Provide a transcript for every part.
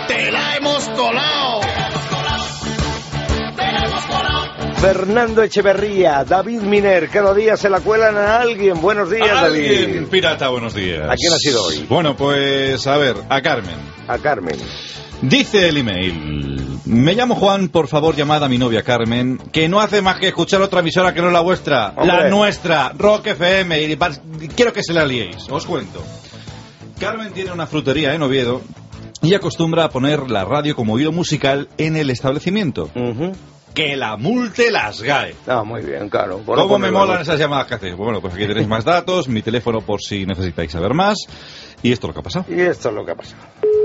¡Te la hemos colado! Fernando Echeverría, David Miner, cada día se la cuelan a alguien. Buenos días, David. Pirata, buenos días. ¿A quién ha sido hoy? Bueno, pues a ver, a Carmen. A Carmen. Dice el email: me llamo Juan, por favor llamad a mi novia Carmen, que no hace más que escuchar otra emisora que no la vuestra. ¡Hombre! La nuestra, Rock FM, y quiero que se la liéis. Os cuento. Carmen tiene una frutería en Oviedo y acostumbra a poner la radio como oído musical en el establecimiento. Que la multe las GAE. Ah, muy bien, claro. ¿Cómo me molan esas llamadas que hacéis? Bueno, pues aquí tenéis más datos, mi teléfono por si necesitáis saber más. Y esto es lo que ha pasado. Y esto es lo que ha pasado.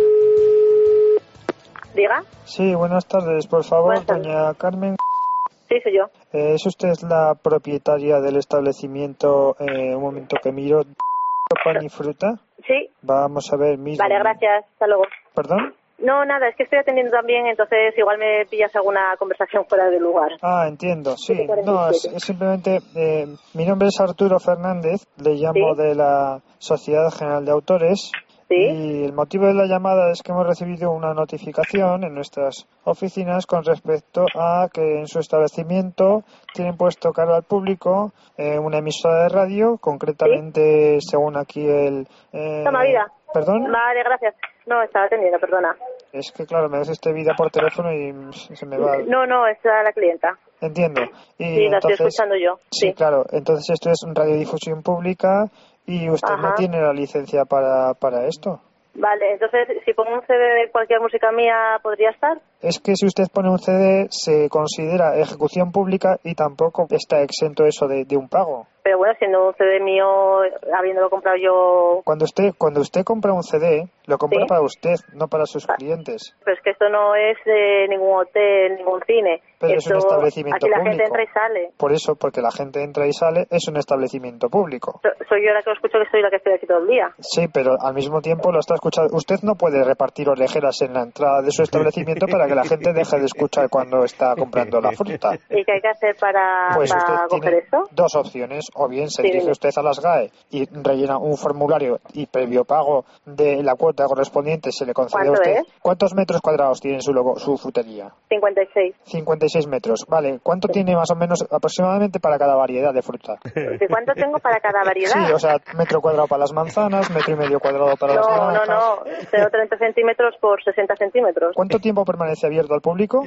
¿Diga? Sí, buenas tardes. Por favor, doña Carmen. Sí, soy yo. ¿Es usted la propietaria del establecimiento? Un momento que miro. ¿Pan y fruta? Sí. Vamos a ver, mira. Vale, gracias. Hasta luego. ¿Perdón? No, nada, es que estoy atendiendo también, entonces igual me pillas alguna conversación fuera del lugar. Ah, entiendo, sí. No, es simplemente, mi nombre es Arturo Fernández, le llamo de la Sociedad General de Autores. ¿Sí? Y el motivo de la llamada es que hemos recibido una notificación en nuestras oficinas con respecto a que en su establecimiento tienen puesto cara al público una emisora de radio, concretamente, según aquí el... Toma vida. ¿Perdón? Vale, gracias. No, estaba atendiendo, perdona. Es que, claro, me das vida por teléfono y se me va... No, está la clienta. Entiendo. Y sí, la estoy escuchando yo. Sí, claro. Entonces esto es radiodifusión pública y usted no tiene la licencia para esto. Vale, entonces, si pongo un CD de cualquier música mía, ¿podría estar? Es que si usted pone un CD, se considera ejecución pública y tampoco está exento eso de un pago. Pero bueno, siendo un CD mío, habiéndolo comprado yo... Cuando usted compra un CD, lo compra para usted, no para sus clientes. Pero es que esto no es de ningún hotel, ningún cine. Pero es un establecimiento público. Aquí la gente entra y sale. Por eso, porque la gente entra y sale, es un establecimiento público. Soy yo la que lo escucho, que soy la que estoy aquí todo el día. Sí, pero al mismo tiempo lo está escuchando. Usted no puede repartir orejeras en la entrada de su establecimiento para que la gente deje de escuchar cuando está comprando la fruta. ¿Y qué hay que hacer para coger eso? Dos opciones. O bien se dirige usted a las GAE y rellena un formulario y previo pago de la cuota correspondiente se le concede a usted. ¿Cuántos metros cuadrados tiene su frutería? 56. 56 metros. Vale. ¿Cuánto tiene más o menos aproximadamente para cada variedad de fruta? ¿De cuánto tengo para cada variedad? Sí, o sea, metro cuadrado para las manzanas, metro y medio cuadrado para las naranjas. No. Tengo 30 centímetros por 60 centímetros. ¿Cuánto tiempo permanece abierto al público?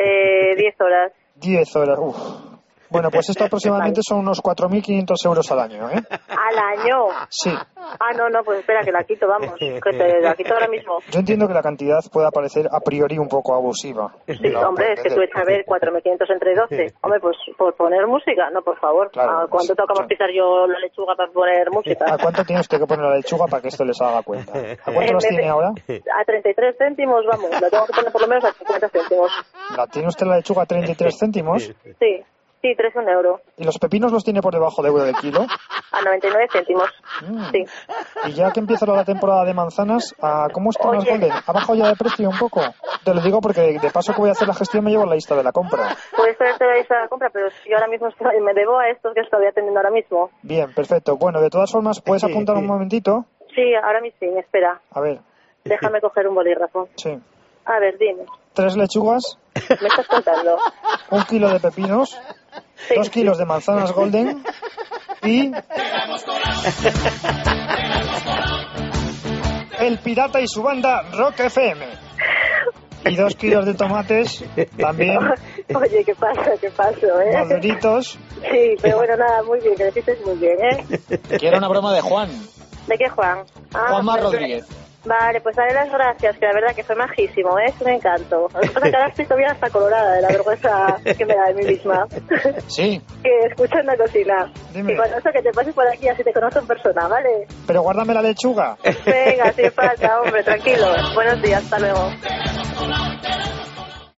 10 horas. 10 horas, Bueno, pues esto aproximadamente son unos 4.500 euros al año, ¿eh? ¿Al año? Sí. No, pues espera, que la quito, vamos. Que te la quito ahora mismo. Yo entiendo que la cantidad pueda parecer a priori un poco abusiva. Sí, hombre, es que tú echas a ver 4.500 entre 12. Hombre, pues por poner música, no, por favor. Claro, ¿A cuánto toca amortizar yo la lechuga para poner música? ¿A cuánto tiene usted que poner la lechuga para que esto les haga cuenta? ¿A cuánto los tiene ahora? A 33 céntimos, vamos. La tengo que poner por lo menos a 50 céntimos. ¿La tiene usted la lechuga a 33 céntimos? Sí, 3 €. ¿Y los pepinos los tiene por debajo de euro de kilo? A 99 céntimos, sí. Y ya que empieza la temporada de manzanas, ¿cómo están las Golden? ¿Ha bajado ya de precio un poco? Te lo digo porque de paso que voy a hacer la gestión me llevo la lista de la compra. Puedes traerte la lista de la compra, pero yo ahora mismo me debo a estos que estoy atendiendo ahora mismo. Bien, perfecto. Bueno, de todas formas, ¿puedes apuntar un momentito? Sí, ahora mismo sí, espera. A ver. Déjame coger un bolígrafo. Sí. A ver, dime. 3 lechugas. ¿Me estás contando? 1 kilo de pepinos. 2 kilos de manzanas Golden. Y... El Pirata y su banda Rock FM. Y 2 kilos de tomates también. Oye, ¿qué pasa, Maduritos. Sí, pero bueno, nada, muy bien, que lo hiciste muy bien, Quiero una broma de Juan. ¿De qué, Juan? Juanma Rodríguez. Vale, pues dale las gracias, que la verdad que fue majísimo, es un encanto. Lo que pasa es que ahora estoy todavía hasta colorada de la vergüenza que me da de mí misma. Sí. Que escucha una cocina. Dime. Y cuando eso que te pases por aquí así te conozco en persona, ¿vale? Pero guárdame la lechuga. Venga, sin falta, hombre, tranquilo. Buenos días, hasta luego.